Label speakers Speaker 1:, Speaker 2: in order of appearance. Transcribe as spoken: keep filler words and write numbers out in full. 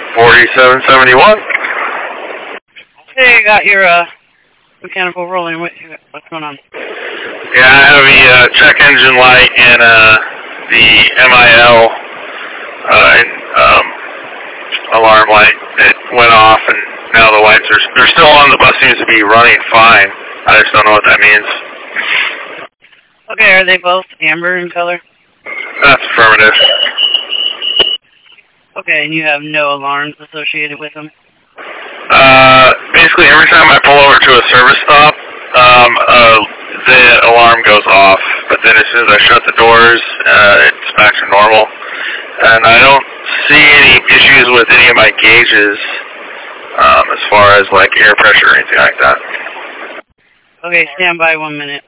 Speaker 1: forty-seven seventy-one.
Speaker 2: Hey, you got your uh, mechanical rolling. What, what's going on?
Speaker 1: Yeah, I have the uh, check engine light and uh, the M I L uh, and, um, alarm light. It went off, and now the lights are they're still on. The bus seems to be running fine. I just don't know what that means.
Speaker 2: Okay, are they both amber in color?
Speaker 1: That's affirmative.
Speaker 2: Okay, and you have no alarms associated with them?
Speaker 1: Uh, basically, every time I pull over to a service stop, um, uh, the alarm goes off. But then as soon as I shut the doors, uh, it's back to normal. And I don't see any issues with any of my gauges, um, as far as like air pressure or anything like that.
Speaker 2: Okay, stand by one minute.